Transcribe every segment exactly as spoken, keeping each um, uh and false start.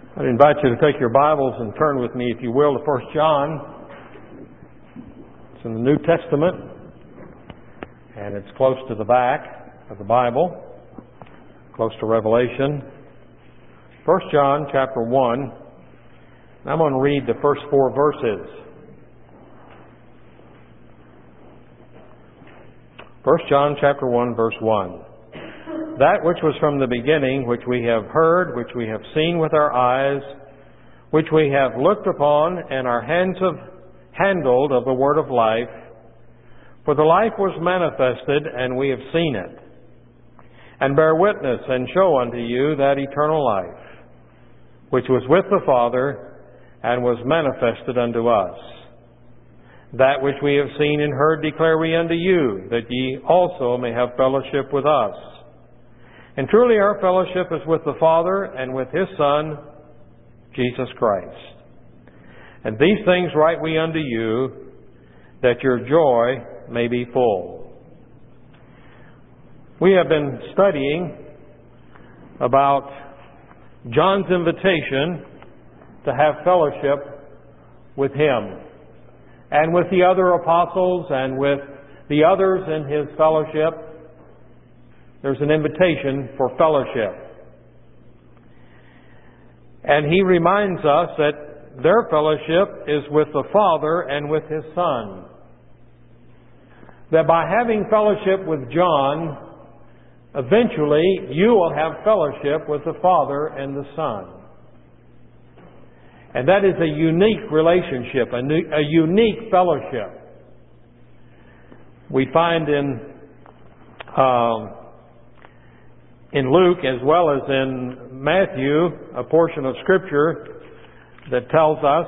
I'd invite you to take your Bibles and turn with me, if you will, to First John. It's in the New Testament, and it's close to the back of the Bible, close to Revelation. First John chapter one, and I'm going to read the first four verses. First John chapter one, verse one. That which was from the beginning, which we have heard, which we have seen with our eyes, which we have looked upon, and our hands have handled of the word of life. For the life was manifested, and we have seen it, and bear witness, and show unto you that eternal life, which was with the Father, and was manifested unto us. That which we have seen and heard declare we unto you, that ye also may have fellowship with us. And truly our fellowship is with the Father and with His Son, Jesus Christ. And these things write we unto you, that your joy may be full. We have been studying about John's invitation to have fellowship with Him, and with the other apostles, and with the others in His fellowship. There's an invitation for fellowship. And he reminds us that their fellowship is with the Father and with His Son. That by having fellowship with John, eventually you will have fellowship with the Father and the Son. And that is a unique relationship, a, new, a unique fellowship. We find in um, in Luke as well as in Matthew a portion of Scripture that tells us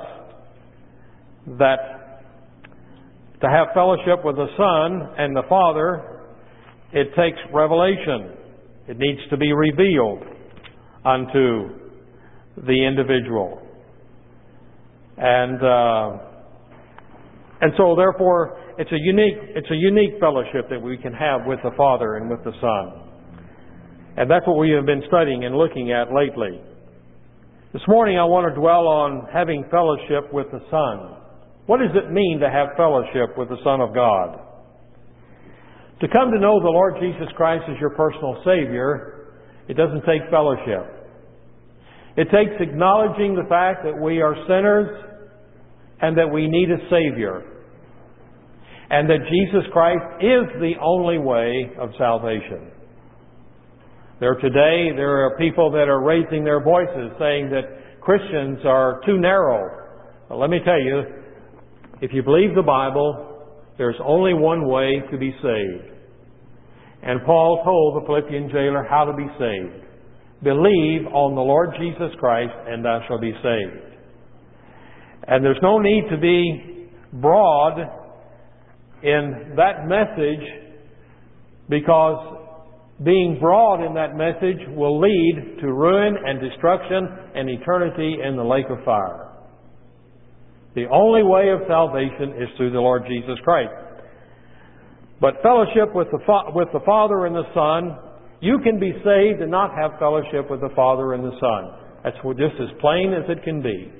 that to have fellowship with the Son and the Father, it takes revelation. It needs to be revealed unto the individual. And uh, and so therefore it's a unique it's a unique fellowship that we can have with the Father and with the Son. And that's what we have been studying and looking at lately. This morning I want to dwell on having fellowship with the Son. What does it mean to have fellowship with the Son of God? To come to know the Lord Jesus Christ as your personal Savior, it doesn't take fellowship. It takes acknowledging the fact that we are sinners and that we need a Savior, and that Jesus Christ is the only way of salvation. There today, there are people that are raising their voices saying that Christians are too narrow. Well, let me tell you, if you believe the Bible, there's only one way to be saved. And Paul told the Philippian jailer how to be saved. Believe on the Lord Jesus Christ and thou shalt be saved. And there's no need to be broad in that message, because being broad in that message will lead to ruin and destruction and eternity in the lake of fire. The only way of salvation is through the Lord Jesus Christ. But fellowship with the, Fa- with the Father and the Son, you can be saved and not have fellowship with the Father and the Son. That's just as plain as it can be.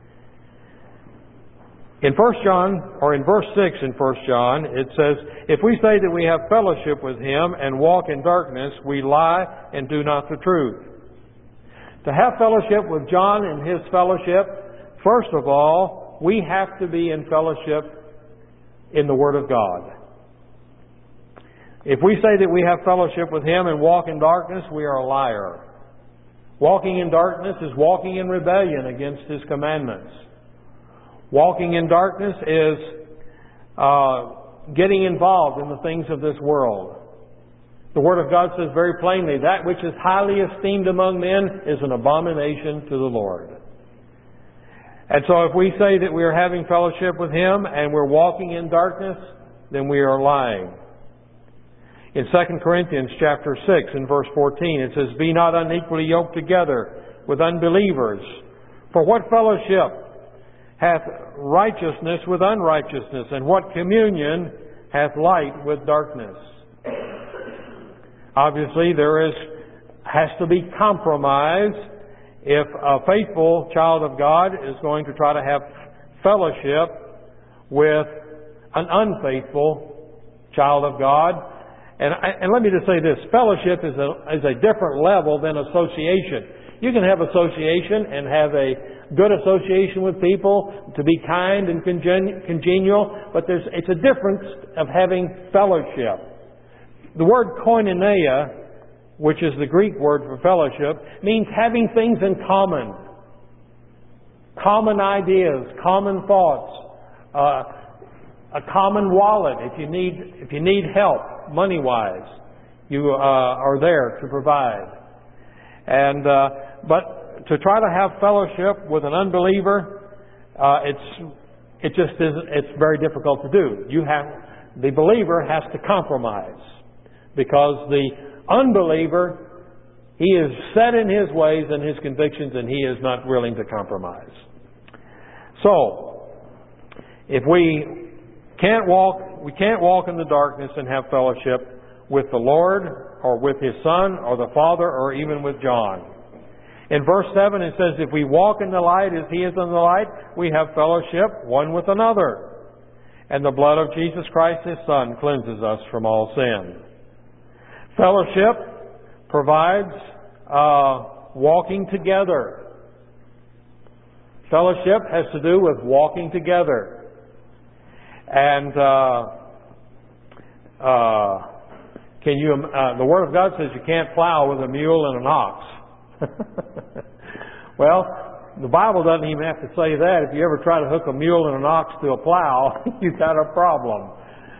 In First John, or in verse six in First John, it says, if we say that we have fellowship with Him and walk in darkness, we lie and do not the truth. To have fellowship with John and his fellowship, first of all, we have to be in fellowship in the Word of God. If we say that we have fellowship with Him and walk in darkness, we are a liar. Walking in darkness is walking in rebellion against His commandments. Walking in darkness is uh, getting involved in the things of this world. The Word of God says very plainly, that which is highly esteemed among men is an abomination to the Lord. And so if we say that we are having fellowship with Him and we're walking in darkness, then we are lying. In Second Corinthians chapter six and verse fourteen, it says, be not unequally yoked together with unbelievers. For what fellowship hath righteousness with unrighteousness, and what communion hath light with darkness? Obviously, there is has to be compromise if a faithful child of God is going to try to have fellowship with an unfaithful child of God. And, and let me just say this, fellowship is a, is a different level than association. You can have association and have a good association with people, to be kind and congen- congenial, but there's, it's a difference of having fellowship. The word koinonia, which is the Greek word for fellowship, means having things in common. Common ideas, common thoughts, uh, a common wallet. If you need, if you need help, money-wise, you uh, are there to provide. And uh, but to try to have fellowship with an unbeliever, uh, it's it just isn't. It's very difficult to do. You have the believer has to compromise, because the unbeliever, he is set in his ways and his convictions, and he is not willing to compromise. So, if we can't walk, we can't walk in the darkness and have fellowship with the Lord, or with His Son, or the Father, or even with John. In verse seven it says, if we walk in the light as He is in the light, we have fellowship one with another. And the blood of Jesus Christ, His Son, cleanses us from all sin. Fellowship provides uh, walking together. Fellowship has to do with walking together. And uh, uh, can you? Uh, the Word of God says you can't plow with a mule and an ox. Well, the Bible doesn't even have to say that. If you ever try to hook a mule and an ox to a plow, you've got a problem.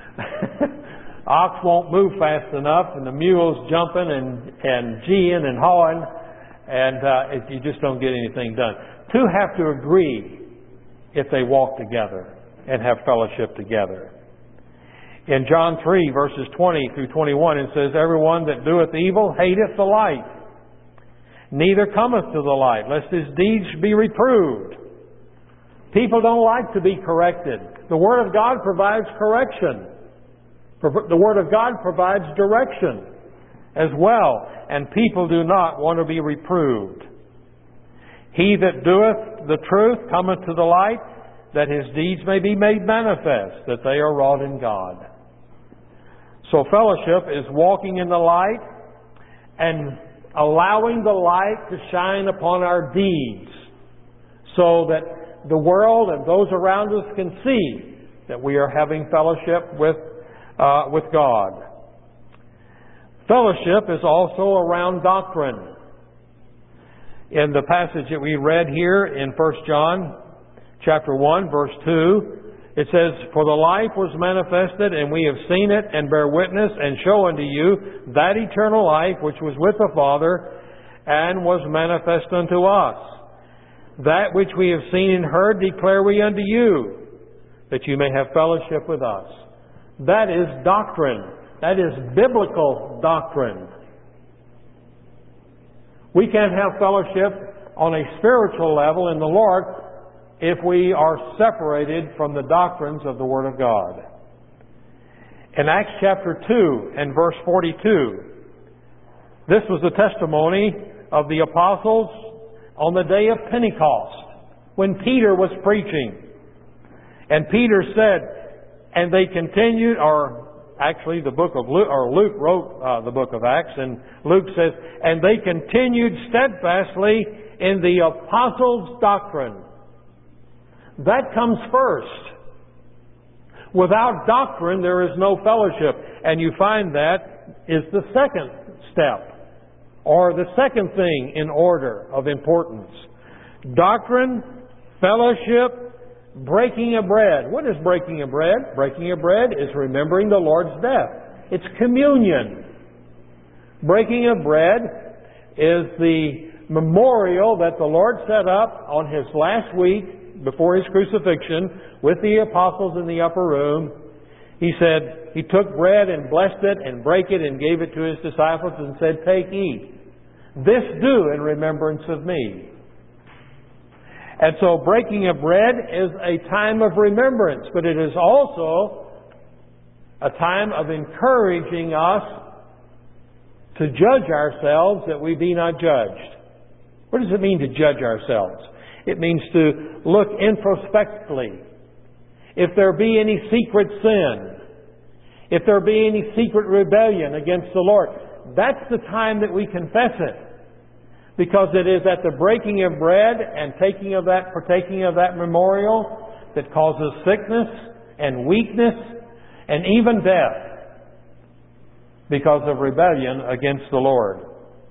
Ox won't move fast enough, and the mule's jumping and and geeing and hawing, and uh, it, you just don't get anything done. Two have to agree if they walk together and have fellowship together. In John three, verses twenty through twenty-one, it says, everyone that doeth evil hateth the light, neither cometh to the light, lest his deeds be reproved. People don't like to be corrected. The Word of God provides correction. The Word of God provides direction as well, and people do not want to be reproved. He that doeth the truth cometh to the light, that his deeds may be made manifest, that they are wrought in God. So fellowship is walking in the light and allowing the light to shine upon our deeds, so that the world and those around us can see that we are having fellowship with uh, with God. Fellowship is also around doctrine. In the passage that we read here in First John chapter one, verse two, it says, for the life was manifested, and we have seen it, and bear witness, and show unto you that eternal life which was with the Father, and was manifest unto us. That which we have seen and heard declare we unto you, that you may have fellowship with us. That is doctrine. That is biblical doctrine. We can't have fellowship on a spiritual level in the Lord if we are separated from the doctrines of the Word of God. In Acts chapter two and verse forty-two, this was the testimony of the apostles on the day of Pentecost, when Peter was preaching. And Peter said, and they continued, or actually the book of Luke, or Luke wrote uh, the book of Acts, and Luke says, and they continued steadfastly in the apostles' doctrine. That comes first. Without doctrine, there is no fellowship. And you find that is the second step, or the second thing in order of importance. Doctrine, fellowship, breaking of bread. What is breaking of bread? Breaking of bread is remembering the Lord's death. It's communion. Breaking of bread is the memorial that the Lord set up on His last week before His crucifixion with the apostles in the upper room. He said, He took bread and blessed it and brake it and gave it to His disciples and said, take, eat. This do in remembrance of me. And so breaking of bread is a time of remembrance, but it is also a time of encouraging us to judge ourselves that we be not judged. What does it mean to judge ourselves? It means to look introspectively. If there be any secret sin, if there be any secret rebellion against the Lord, that's the time that we confess it. Because it is at the breaking of bread and taking of that, partaking of that memorial that causes sickness and weakness and even death because of rebellion against the Lord.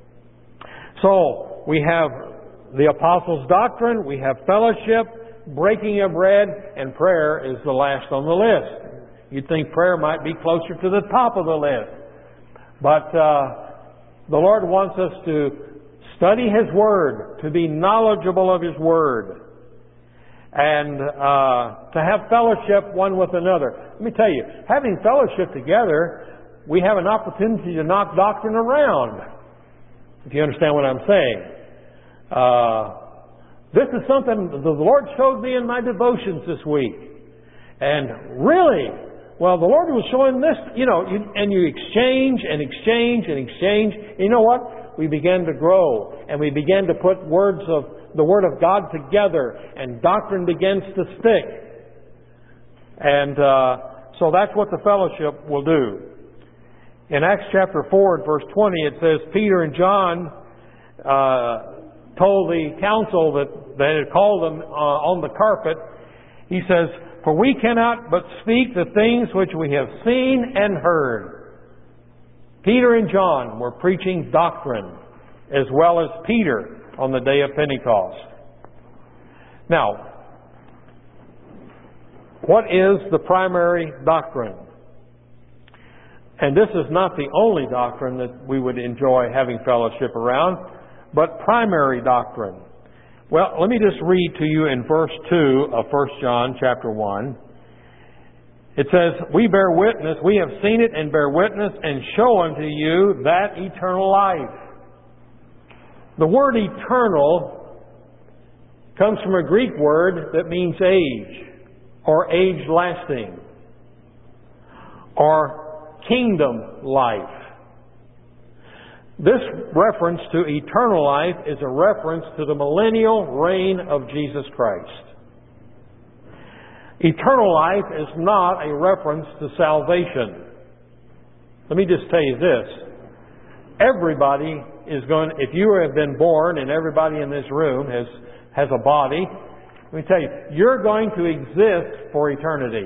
So, we have the Apostles' doctrine, we have fellowship, breaking of bread, and prayer is the last on the list. You'd think prayer might be closer to the top of the list. But uh, the Lord wants us to study His Word, to be knowledgeable of His Word, and uh, to have fellowship one with another. Let me tell you, having fellowship together, we have an opportunity to knock doctrine around, if you understand what I'm saying. Uh, this is something the Lord showed me in my devotions this week. And really, well, the Lord was showing this, you know, you, and you exchange and exchange and exchange. You know what? We began to grow, and we began to put words of the Word of God together, and doctrine begins to stick. And uh, so that's what the fellowship will do. In Acts chapter four and verse twenty, it says, Peter and John uh, told the council that they had called them uh, on the carpet. He says, for we cannot but speak the things which we have seen and heard. Peter and John were preaching doctrine as well as Peter on the day of Pentecost. Now, what is the primary doctrine? And this is not the only doctrine that we would enjoy having fellowship around, but primary doctrine. Well, let me just read to you in verse two of First John chapter one. It says, we bear witness, we have seen it and bear witness and show unto you that eternal life. The word eternal comes from a Greek word that means age, or age-lasting, or kingdom life. This reference to eternal life is a reference to the millennial reign of Jesus Christ. Eternal life is not a reference to salvation. Let me just tell you this. Everybody is going, if you have been born and everybody in this room has, has a body, let me tell you, you're going to exist for eternity.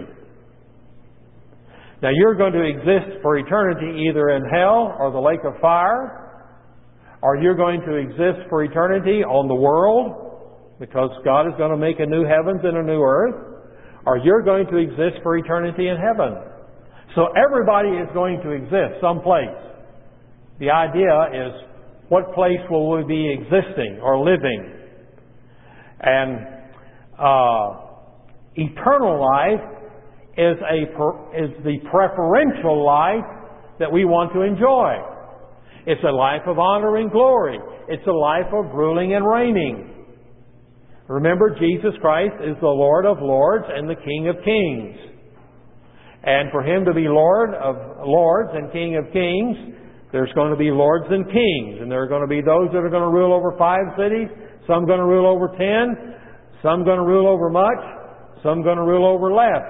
Now you're going to exist for eternity either in hell or the lake of fire, or you're going to exist for eternity on the world, because God is going to make a new heavens and a new earth, or you're going to exist for eternity in heaven. So everybody is going to exist someplace. The idea is, what place will we be existing or living? And uh, eternal life is a is the preferential life that we want to enjoy. It's a life of honor and glory. It's a life of ruling and reigning. Remember, Jesus Christ is the Lord of lords and the King of kings. And for Him to be Lord of lords and King of kings, there's going to be lords and kings. And there are going to be those that are going to rule over five cities, some going to rule over ten, some going to rule over much, some going to rule over less.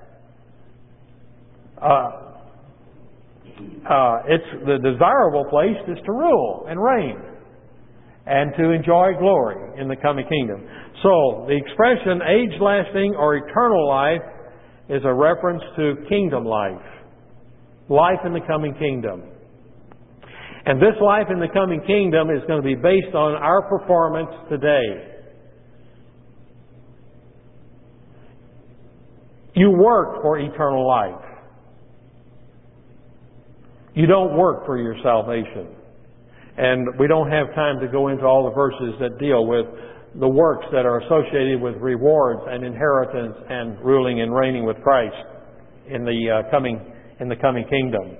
Uh, uh, it's the desirable place is to rule and reign and to enjoy glory in the coming kingdom. So, the expression age-lasting or eternal life is a reference to kingdom life. Life in the coming kingdom. And this life in the coming kingdom is going to be based on our performance today. You work for eternal life. You don't work for your salvation. And we don't have time to go into all the verses that deal with the works that are associated with rewards and inheritance and ruling and reigning with Christ in the uh, coming in the coming kingdom.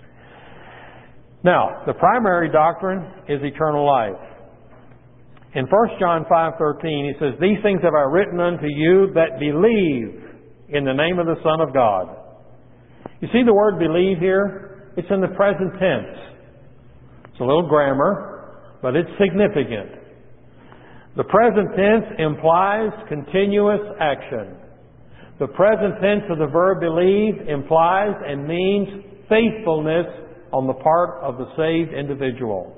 Now, the primary doctrine is eternal life. In First John five thirteen, he says, these things have I written unto you that believe in the name of the Son of God. You see the word believe here? It's in the present tense. It's a little grammar, but it's significant. The present tense implies continuous action. The present tense of the verb believe implies and means faithfulness on the part of the saved individual.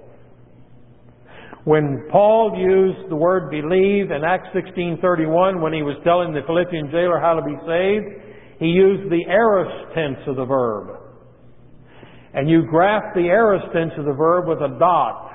When Paul used the word believe in Acts sixteen thirty-one, when he was telling the Philippian jailer how to be saved, he used the aorist tense of the verb. And you graft the aorist tense of the verb with a dot.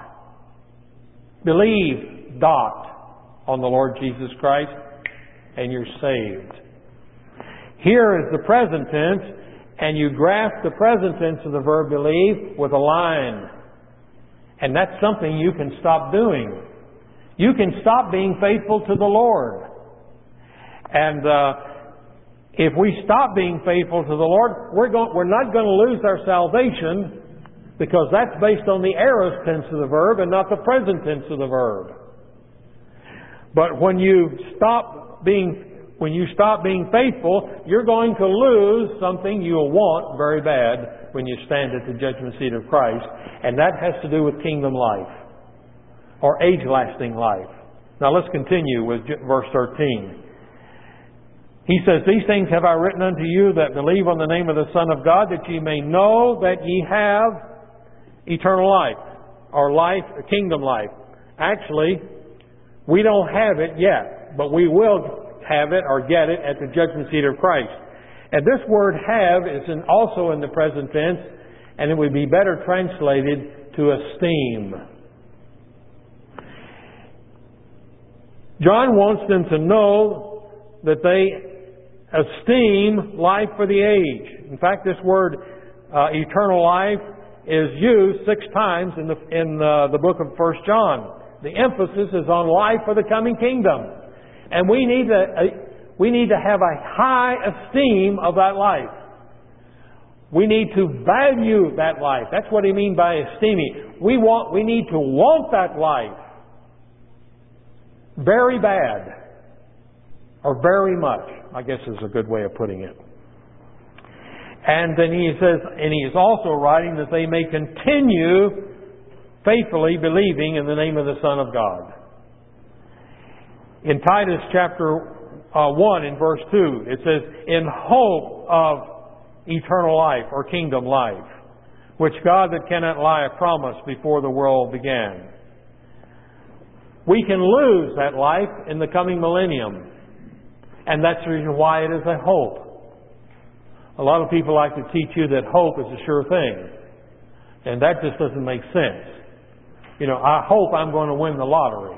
Believe, dot, on the Lord Jesus Christ, and you're saved. Here is the present tense, and you graft the present tense of the verb believe with a line. And that's something you can stop doing. You can stop being faithful to the Lord. And uh, if we stop being faithful to the Lord, we're, going, we're not going to lose our salvation, because that's based on the aorist tense of the verb and not the present tense of the verb. But when you stop being when you stop being faithful, you're going to lose something you'll want very bad when you stand at the judgment seat of Christ, and that has to do with kingdom life or age-lasting life. Now let's continue with verse thirteen. He says, "These things have I written unto you that believe on the name of the Son of God, that ye may know that ye have eternal life," or life, kingdom life. Actually, we don't have it yet, but we will have it or get it at the judgment seat of Christ. And this word have is in, also in the present tense, and it would be better translated to esteem. John wants them to know that they esteem life for the age. In fact, this word uh, eternal life is used six times in the in uh, the book of First John. The emphasis is on life for the coming kingdom. And we need to, uh, we need to have a high esteem of that life. We need to value that life. That's what he means by esteeming. We want, we need to want that life very bad, or very much, I guess is a good way of putting it. And then he says, and he is also writing that they may continue faithfully believing in the name of the Son of God. In Titus chapter uh, one in verse two, it says, "In hope of eternal life," or kingdom life, "which God that cannot lie promised before the world began." We can lose that life in the coming millennium. And that's the reason why it is a hope. A lot of people like to teach you that hope is a sure thing. And that just doesn't make sense. You know, I hope I'm going to win the lottery.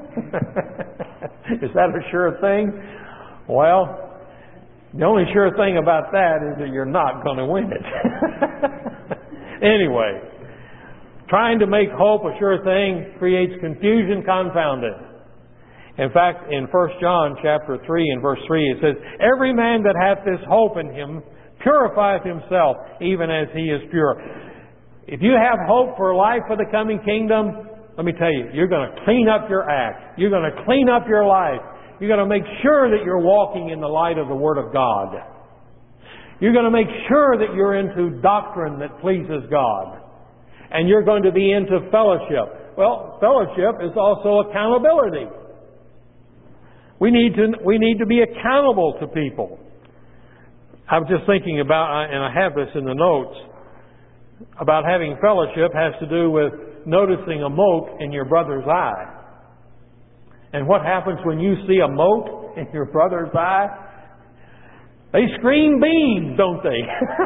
Is that a sure thing? Well, the only sure thing about that is that you're not going to win it. Anyway, trying to make hope a sure thing creates confusion, confounded. In fact, in First John chapter three and verse three, it says, "Every man that hath this hope in him purifieth himself, even as he is pure." If you have hope for life for the coming kingdom, let me tell you, you're going to clean up your act. You're going to clean up your life. You're going to make sure that you're walking in the light of the Word of God. You're going to make sure that you're into doctrine that pleases God. And you're going to be into fellowship. Well, fellowship is also accountability. We need to, we need to be accountable to people. I was just thinking about, and I have this in the notes, about having fellowship has to do with noticing a mote in your brother's eye. And what happens when you see a mote in your brother's eye? They scream beam, don't they?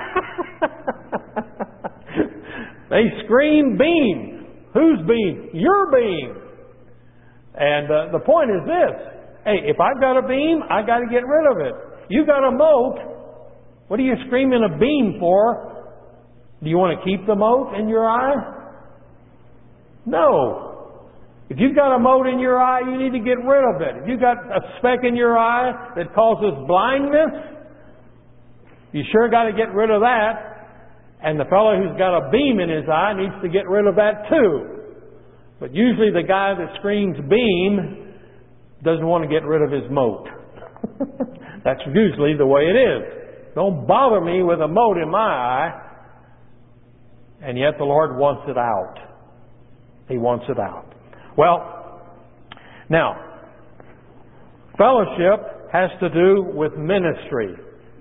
They scream beam. Whose beam? Your beam. And uh, the point is this. Hey, if I've got a beam, I've got to get rid of it. You got a mote. What are you screaming a beam for? Do you want to keep the mote in your eye? No. If you've got a mote in your eye, you need to get rid of it. If you've got a speck in your eye that causes blindness, you sure got to get rid of that. And the fellow who's got a beam in his eye needs to get rid of that too. But usually the guy that screams beam doesn't want to get rid of his mote. That's usually the way it is. Don't bother me with a mote in my eye. And yet the Lord wants it out. He wants it out. Well, Now, fellowship has to do with ministry.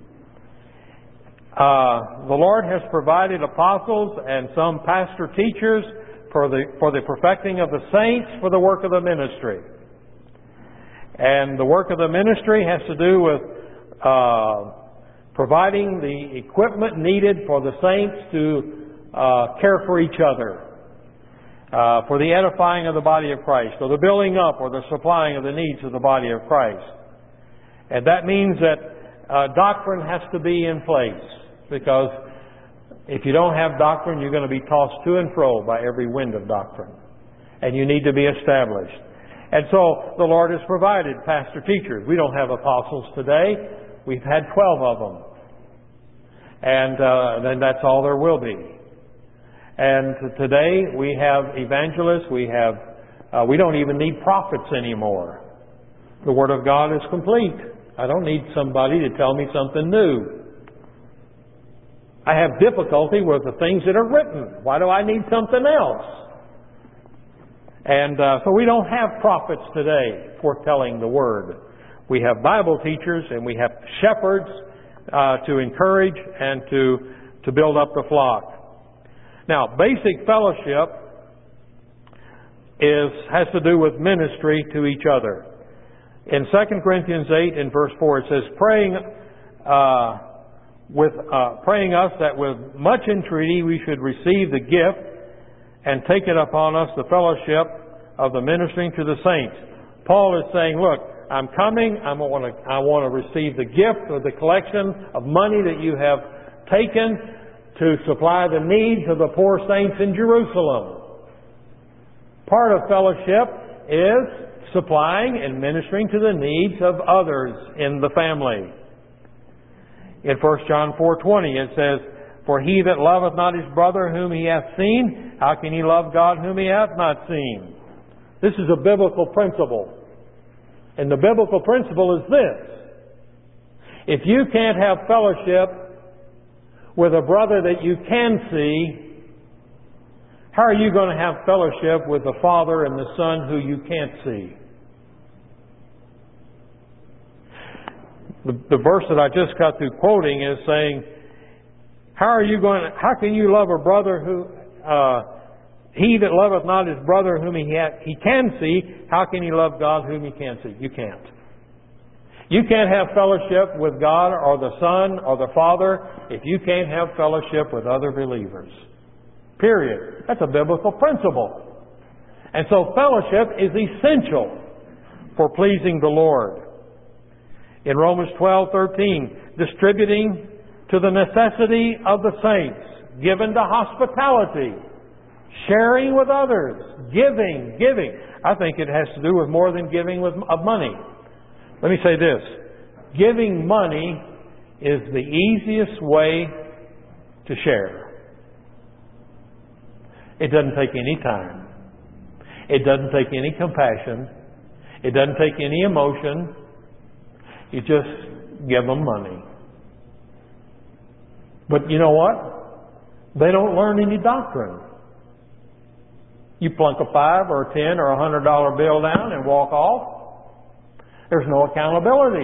Uh, the Lord has provided apostles and some pastor teachers for the, for the perfecting of the saints for the work of the ministry. And the work of the ministry has to do with uh, providing the equipment needed for the saints to uh, care for each other, uh, for the edifying of the body of Christ, or the building up or the supplying of the needs of the body of Christ. And that means that uh, doctrine has to be in place, because if you don't have doctrine, you're going to be tossed to and fro by every wind of doctrine. And you need to be established. And so the Lord has provided pastor teachers. We don't have apostles today. We've had twelve of them. And uh, then that's all there will be. And today we have evangelists. We have. Uh, we don't even need prophets anymore. The Word of God is complete. I don't need somebody to tell me something new. I have difficulty with the things that are written. Why do I need something else? And uh, so we don't have prophets today foretelling the Word. We have Bible teachers and we have shepherds uh, to encourage and to, to build up the flock. Now, basic fellowship is has to do with ministry to each other. In Second Corinthians eight in verse four it says, praying uh, with uh, praying us that with much entreaty we should receive the gift and take it upon us the fellowship of the ministering to the saints. Paul is saying, look, I'm coming. I want to, I want to receive the gift or the collection of money that you have taken to supply the needs of the poor saints in Jerusalem. Part of fellowship is supplying and ministering to the needs of others in the family. In First John four twenty it says, for he that loveth not his brother whom he hath seen, how can he love God whom he hath not seen? This is a biblical principle. And the biblical principle is this. If you can't have fellowship with a brother that you can see, how are you going to have fellowship with the Father and the Son who you can't see? The, the verse that I just got through quoting is saying, How are you going? To, how can you love a brother who uh, he that loveth not his brother whom he ha- he can see? How can he love God whom he can't see? You can't. You can't have fellowship with God or the Son or the Father if you can't have fellowship with other believers. Period. That's a biblical principle. And so fellowship is essential for pleasing the Lord. In Romans twelve thirteen, distributing to the necessity of the saints, given to hospitality, sharing with others, giving, giving. I think it has to do with more than giving with, of money. Let me say this. Giving money is the easiest way to share. It doesn't take any time. It doesn't take any compassion. It doesn't take any emotion. You just give them money. But you know what? They don't learn any doctrine. You plunk a five or a ten or a hundred dollar bill down and walk off. There's no accountability.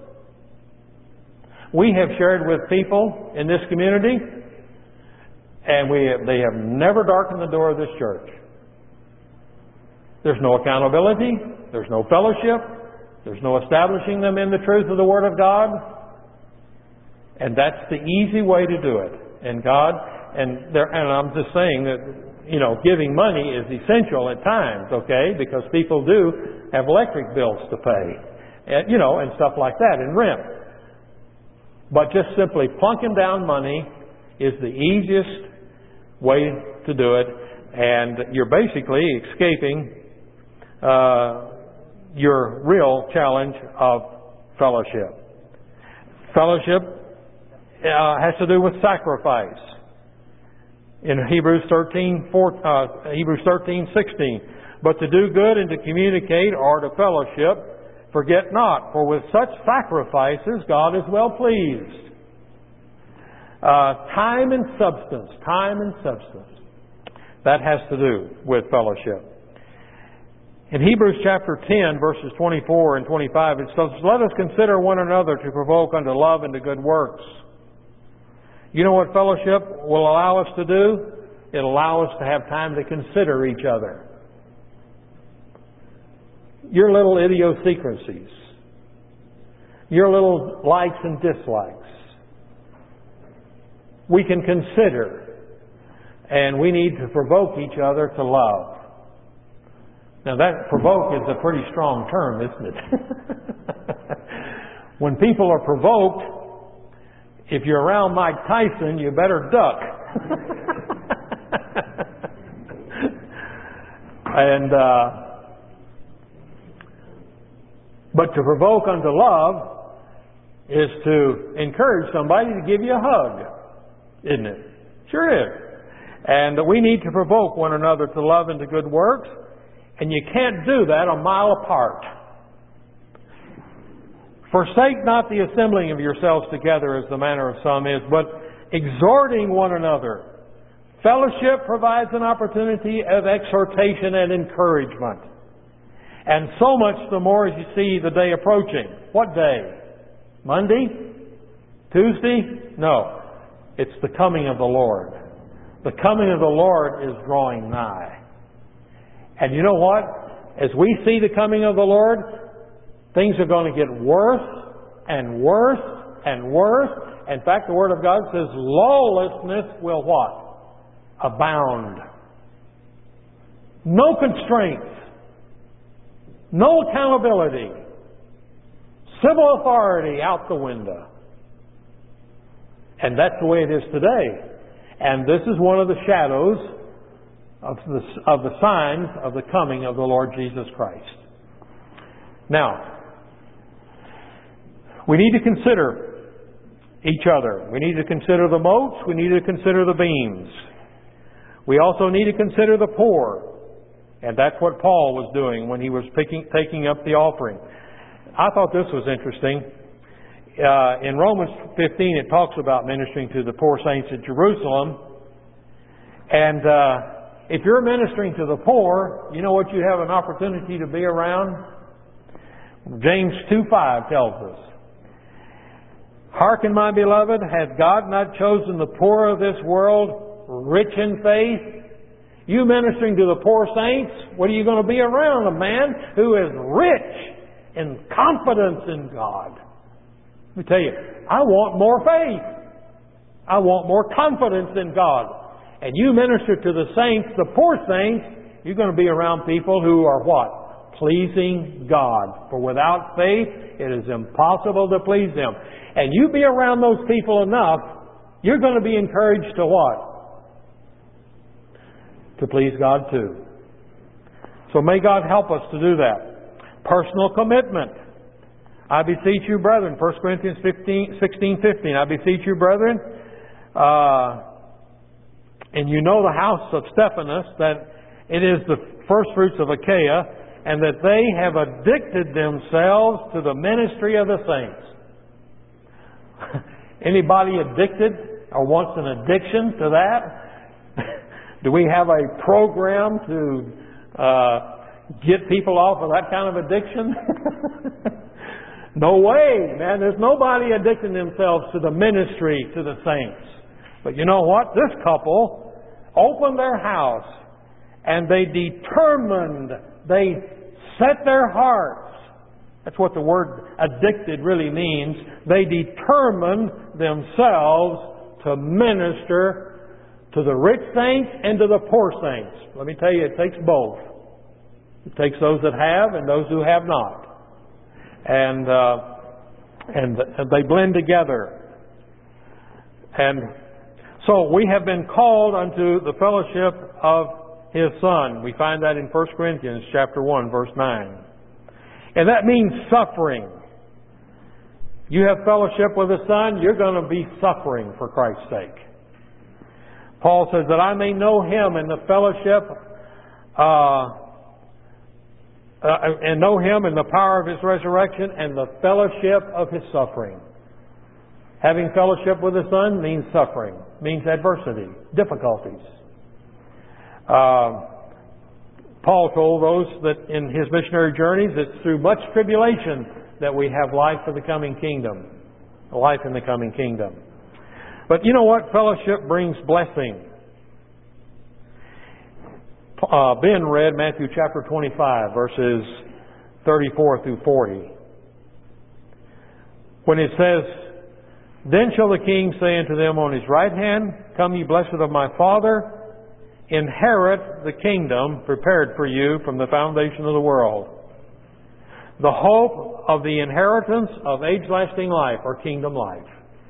We have shared with people in this community, and we have, they have never darkened the door of this church. There's no accountability. There's no fellowship. There's no establishing them in the truth of the Word of God. And that's the easy way to do it. And God, and there, and I'm just saying that, you know, giving money is essential at times, okay? Because people do have electric bills to pay, and, you know, and stuff like that, and rent. But just simply plunking down money is the easiest way to do it, and you're basically escaping uh, your real challenge of fellowship. Fellowship uh, has to do with sacrifice. In Hebrews thirteen, four, uh, Hebrews thirteen, sixteen, but to do good and to communicate or to fellowship, forget not, for with such sacrifices God is well pleased. Uh, time and substance, time and substance. That has to do with fellowship. In Hebrews chapter ten, verses twenty-four and twenty-five, it says, "Let us consider one another to provoke unto love and to good works." You know what fellowship will allow us to do? It'll allow us to have time to consider each other. Your little idiosyncrasies. Your little likes and dislikes. We can consider. And we need to provoke each other to love. Now that provoke is a pretty strong term, isn't it? When people are provoked, if you're around Mike Tyson, you better duck. and uh, but to provoke unto love is to encourage somebody to give you a hug, isn't it? Sure is. And we need to provoke one another to love and to good works, and you can't do that a mile apart. Forsake not the assembling of yourselves together as the manner of some is, but exhorting one another. Fellowship provides an opportunity of exhortation and encouragement. And so much the more as you see the day approaching. What day? Monday? Tuesday? No. It's the coming of the Lord. The coming of the Lord is drawing nigh. And you know what? As we see the coming of the Lord, things are going to get worse and worse and worse. In fact, the Word of God says lawlessness will what? Abound. No constraints. No accountability. Civil authority out the window. And that's the way it is today. And this is one of the shadows of the, of the signs of the coming of the Lord Jesus Christ. Now, we need to consider each other. We need to consider the motes. We need to consider the beams. We also need to consider the poor. And that's what Paul was doing when he was picking, taking up the offering. I thought this was interesting. Uh, in Romans fifteen, it talks about ministering to the poor saints at Jerusalem. And uh, if you're ministering to the poor, you know what you have an opportunity to be around? James two five tells us, "Hearken, my beloved, hath God not chosen the poor of this world rich in faith?" You ministering to the poor saints, what are you going to be around? A man who is rich in confidence in God. Let me tell you, I want more faith. I want more confidence in God. And you minister to the saints, the poor saints, you're going to be around people who are what? Pleasing God. For without faith, it is impossible to please Him. And you be around those people enough, you're going to be encouraged to what? To please God too. So may God help us to do that. Personal commitment. I beseech you, brethren, First Corinthians fifteen, sixteen, fifteen. I beseech you, brethren, uh, and you know the house of Stephanas, that it is the first fruits of Achaia, and that they have addicted themselves to the ministry of the saints. Anybody addicted or wants an addiction to that? Do we have a program to uh, get people off of that kind of addiction? No way, man. There's nobody addicting themselves to the ministry to the saints. But you know what? This couple opened their house and they determined, they set their hearts. That's what the word addicted really means. They determined themselves to minister to the rich saints and to the poor saints. Let me tell you, it takes both. It takes those that have and those who have not. And uh, and they blend together. And so we have been called unto the fellowship of His Son. We find that in First Corinthians chapter one, verse nine. And that means suffering. You have fellowship with the Son, you're going to be suffering for Christ's sake. Paul says that I may know Him in the fellowship, uh, uh, and know Him in the power of His resurrection and the fellowship of His suffering. Having fellowship with the Son means suffering, means adversity, difficulties. Uh, Paul told those that in his missionary journeys, it's through much tribulation that we have life for the coming kingdom. Life in the coming kingdom. But you know what? Fellowship brings blessing. Uh, Ben read Matthew chapter twenty-five, verses thirty-four through forty. When it says, "Then shall the king say unto them on his right hand, Come ye blessed of my Father, inherit the kingdom prepared for you from the foundation of the world." The hope of the inheritance of age-lasting life, or kingdom life.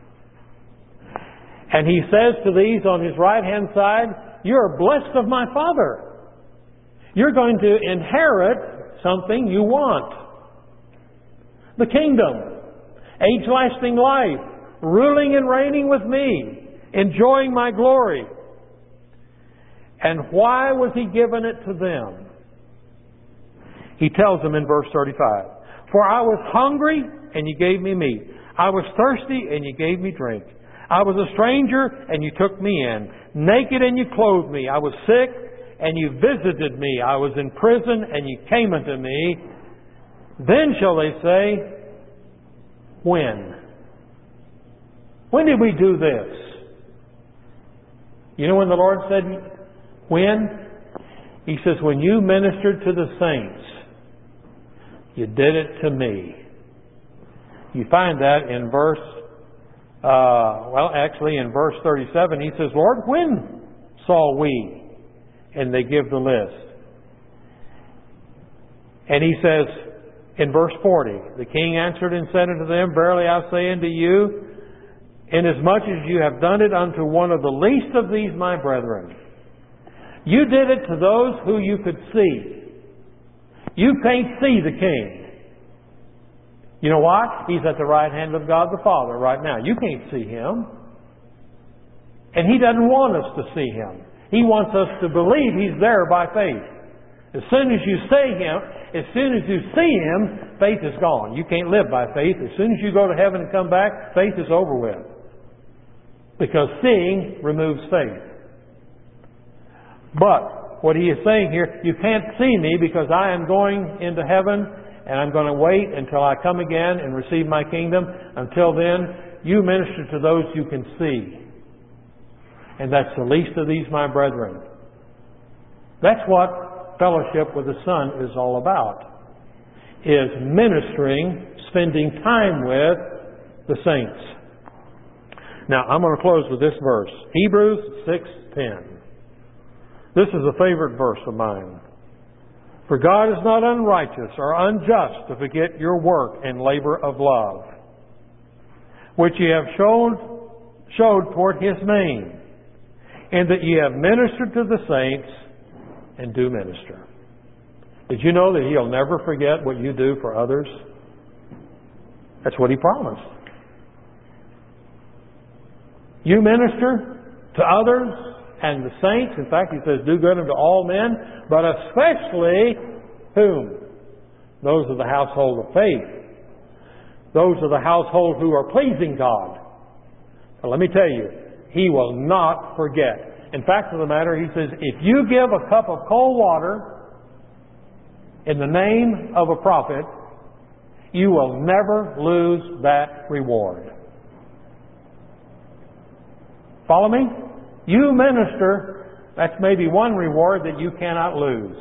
And he says to these on his right-hand side, you're blessed of my Father. You're going to inherit something you want. The kingdom. Age-lasting life. Ruling and reigning with me. Enjoying my glory. And why was He given it to them? He tells them in verse thirty-five, "For I was hungry, and you gave me meat. I was thirsty, and you gave me drink. I was a stranger, and you took me in. Naked, and you clothed me. I was sick, and you visited me. I was in prison, and you came unto me. Then shall they say, When? When did we do this?" You know when the Lord said, when? He says, when you ministered to the saints, you did it to me. You find that in verse, uh, well, actually in verse thirty-seven, he says, "Lord, when saw we?" And they give the list. And he says in verse forty, "The king answered and said unto them, Verily I say unto you, inasmuch as you have done it unto one of the least of these my brethren, you did it to those who you could see." You can't see the king. You know why? He's at the right hand of God the Father right now. You can't see Him. And He doesn't want us to see Him. He wants us to believe He's there by faith. As soon as you see Him, as soon as you see Him, faith is gone. You can't live by faith. As soon as you go to heaven and come back, faith is over with. Because seeing removes faith. But what he is saying here, you can't see me because I am going into heaven and I'm going to wait until I come again and receive my kingdom. Until then, you minister to those you can see. And that's the least of these my brethren. That's what fellowship with the Son is all about. Is ministering, spending time with the saints. Now, I'm going to close with this verse. Hebrews six ten. This is a favorite verse of mine. "For God is not unrighteous or unjust to forget your work and labor of love, which ye have shown, showed toward His name, and that ye have ministered to the saints and do minister." Did you know that He'll never forget what you do for others? That's what He promised. You minister to others and the saints. In fact, He says, "Do good unto all men, but especially," whom? Those of the household of faith. Those of the household who are pleasing God. But let me tell you, He will not forget. In fact of the matter, He says, if you give a cup of cold water in the name of a prophet, you will never lose that reward. Follow me? You minister, that's maybe one reward that you cannot lose.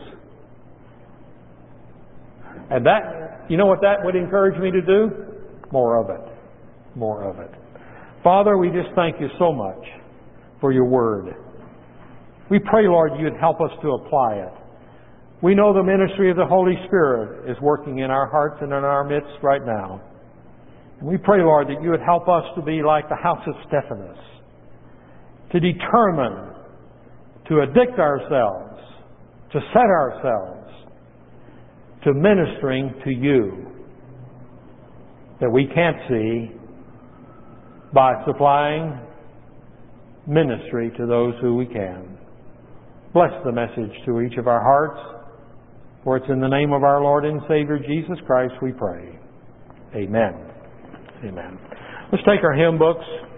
And that, you know what that would encourage me to do? More of it. More of it. Father, we just thank You so much for Your Word. We pray, Lord, You'd help us to apply it. We know the ministry of the Holy Spirit is working in our hearts and in our midst right now. And we pray, Lord, that You would help us to be like the house of Stephanus, to determine, to addict ourselves, to set ourselves to ministering to You that we can't see by supplying ministry to those who we can. Bless the message to each of our hearts, for it's in the name of our Lord and Savior Jesus Christ we pray. Amen. Amen. Let's take our hymn books.